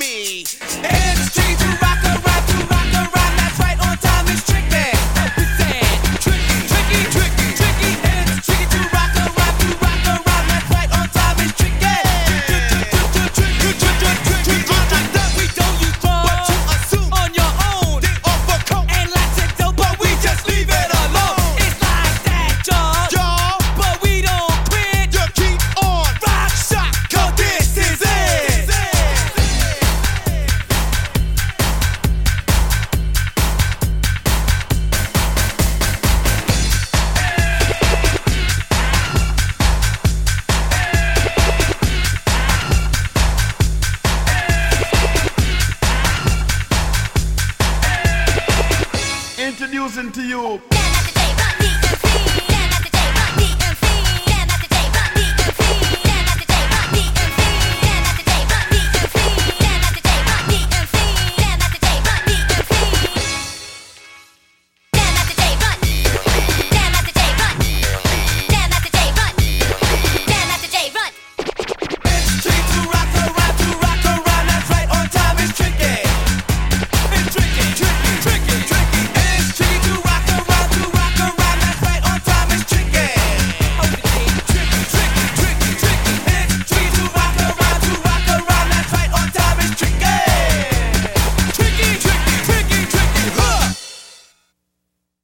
me. It's tricky to rock a ride, to rock a ride. That's right, on time is tricky. We said tricky, tricky, tricky, tricky. It's tricky to rock a ride, to rock a ride. That's right, on time is tricky. We don't use drugs, but you assume on your own. They offer coke and lots of dope, but we just leave it alone. It's like that, y'all, but we don't quit. You keep on rock shot, 'cause this is it. Introducing to you